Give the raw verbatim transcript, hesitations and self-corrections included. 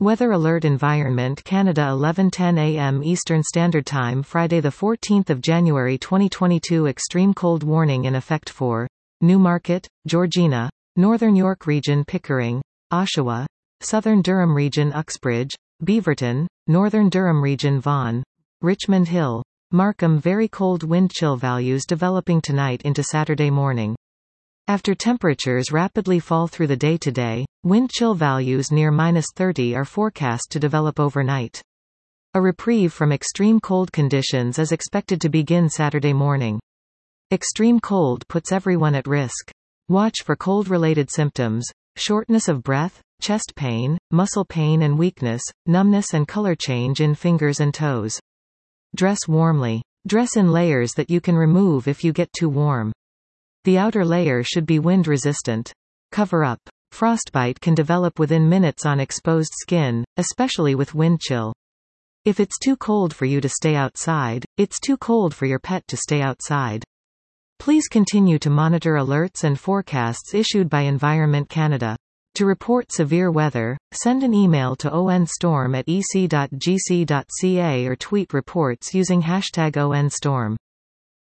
Weather Alert Environment Canada eleven ten a m Eastern Standard Time Friday the fourteenth of January twenty twenty-two Extreme cold warning in effect for Newmarket, Georgina, Northern York Region Pickering, Oshawa, Southern Durham Region Uxbridge, Beaverton, Northern Durham Region Vaughan, Richmond Hill, Markham. Very cold wind chill values developing tonight into Saturday morning. After temperatures rapidly fall through the day today, wind chill values near minus thirty are forecast to develop overnight. A reprieve from extreme cold conditions is expected to begin Saturday morning. Extreme cold puts everyone at risk. Watch for cold-related symptoms: shortness of breath, chest pain, muscle pain and weakness, numbness and color change in fingers and toes. Dress warmly. Dress in layers that you can remove if you get too warm. The outer layer should be wind-resistant. Cover up. Frostbite can develop within minutes on exposed skin, especially with wind chill. If it's too cold for you to stay outside, it's too cold for your pet to stay outside. Please continue to monitor alerts and forecasts issued by Environment Canada. To report severe weather, send an email to onstorm at e c dot g c dot c a or tweet reports using hashtag onstorm.